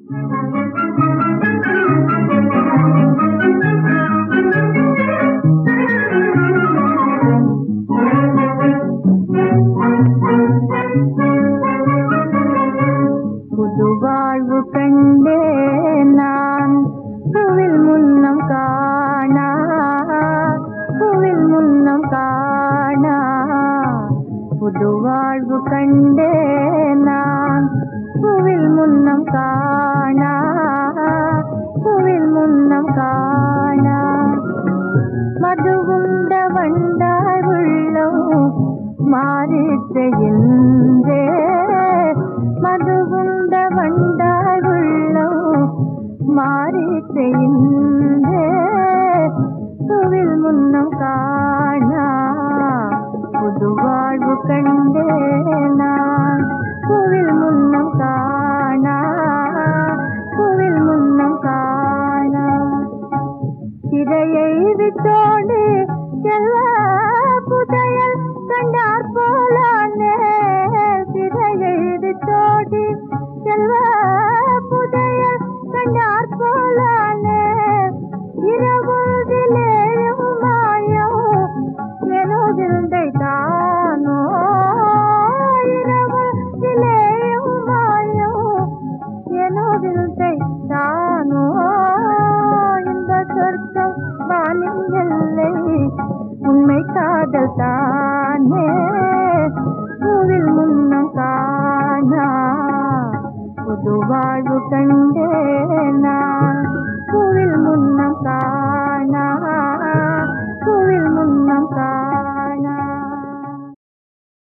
புதுவாழ்வு கண்டே நான் புவில் முன்னம் காணா, புவில் முன்னம் காணா. புதுவாழ்வு கண்டே நான் புவில் முன்னம் காணா, புவில் முன்னம் காணா. மதுவுண்ட வண்டாய் உள்ளம் மாறிற்று என்றே, மதுவுண்ட வண்டாய் உள்ளம் மாறிற்று என்றே புவில் முன்னம்